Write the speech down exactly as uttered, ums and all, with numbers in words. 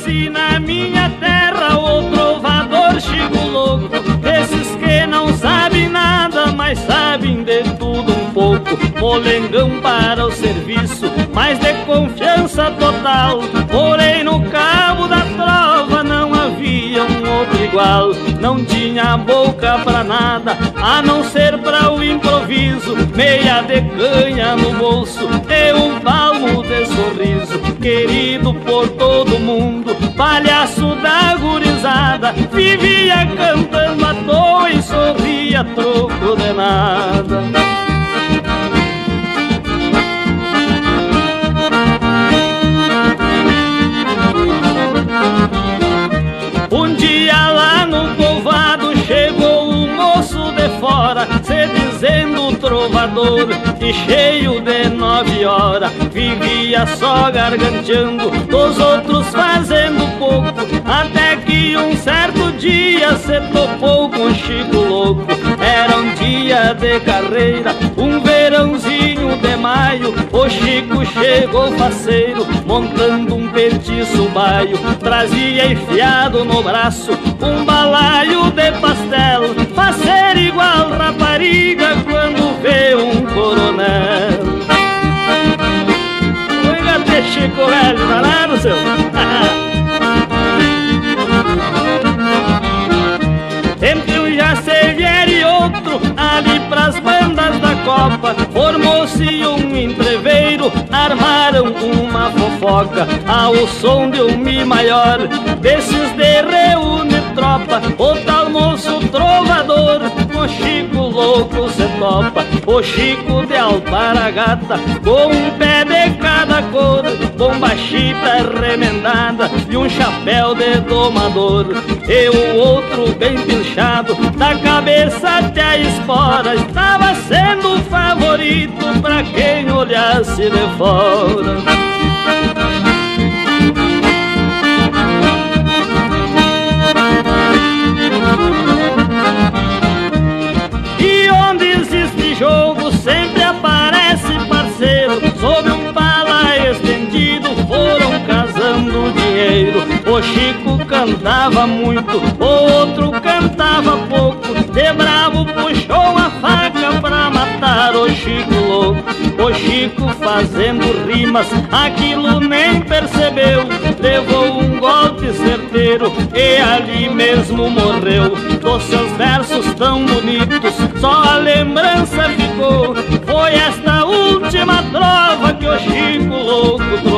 conheci na minha terra o trovador Chico Louco, esses que não sabem nada, mas sabem de tudo um pouco. Molengão para o serviço, mas de confiança total. Porém no cabo da trova não havia um outro igual. Não tinha boca pra nada, a não ser pra o improviso. Meia de canha no bolso e um palmo de sorriso. Querido por todo mundo, palhaço da gurizada, vivia cantando à toa e sorria troco de nada. Um dia lá no povoado chegou um moço de fora, se dizendo trovador e cheio de nove horas. Vivia só garganteando, dos outros fazendo pouco, até que um certo dia se topou com Chico Louco. Era um dia de carreira, um verãozinho de maio. O Chico chegou faceiro, montando um petiço baio. Trazia enfiado no braço um balaio de pastel, fazer igual rapariga quando vê um coronel. Oiga, Chico velho, danado seu. Entre um jacevier e outro, ali pras bandas da copa, formou-se um entreveiro, armaram uma fofoca ao som de um mi maior, desses de reúne tropa. O tal moço trovador com Chico Louco se topa. O Chico de alparagata, com um pé de cada cor, bomba chita remendada e um chapéu de domador. E o outro bem pilchado, da cabeça até a espora, estava sendo o favorito pra quem olhasse de fora. E onde existe jogo sempre aparece parceiro, sob um pala estendido foram casando dinheiro. O Chico cantava muito, o outro cantava pouco, de bravo puxou a faca pra matar o Chico Louco. O Chico fazendo rimas, aquilo nem percebeu, levou um golpe certeiro e ali mesmo morreu. Dos seus versos tão bonitos, só a lembrança ficou, foi esta última trova que o Chico Louco trouxe.